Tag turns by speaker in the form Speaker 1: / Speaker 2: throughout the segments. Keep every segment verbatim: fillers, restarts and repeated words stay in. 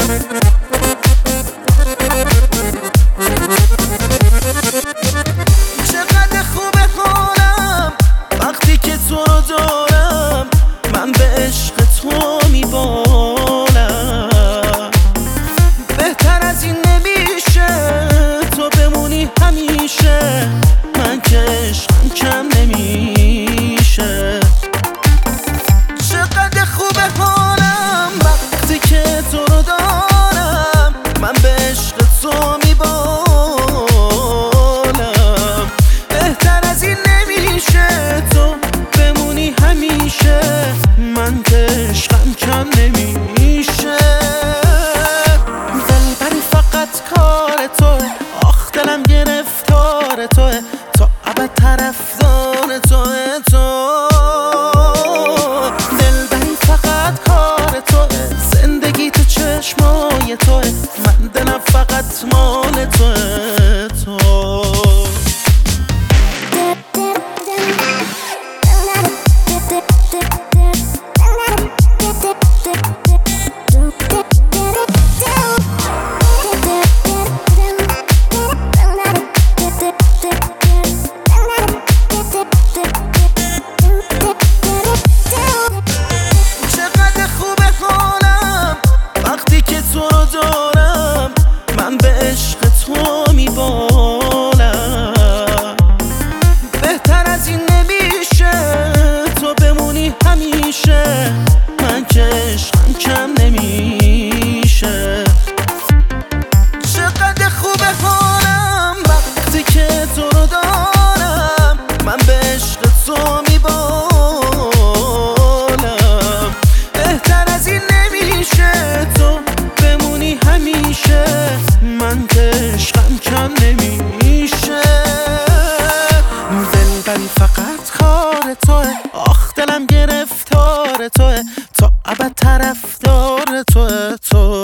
Speaker 1: چقدر خوبه حالم وقتی که تو رو دارم، من به عشق تو میبالم. بهتر از این نمیشه تو بمونی همیشه، من که عشقم کم نمیشه. چقدر خوبه حالم وقتی که تو رو دارم، من به عشق تو میبالم. بهتر از این نمیشه تو بمونی همیشه، من که عشقم کم نمیشه. دلبری فقط کار توه، آخ دلم گرفتار توه، تا ابد طرفدار توه. تو دلبری فقط کار توه، زندگی تو چشمای توه، من دلم فقط مال توه. تو من که عشقم کم نمیشه. چقدر خوبه حالم وقتی که تو رو دارم، من به عشق تو میبالم. بهتر از این نمیشه تو بمونی همیشه، من که عشقم کم نمیشه. دلبری فقط کار توه، آخ دلم گرفتار توه، تا ابد طرفدار توه. تو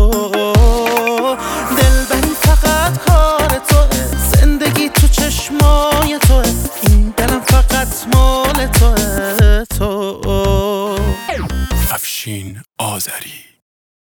Speaker 1: دلبری فقط کار توه، زندگی تو چشمای توه، این دلم فقط مال توه. تو
Speaker 2: افشین آذری.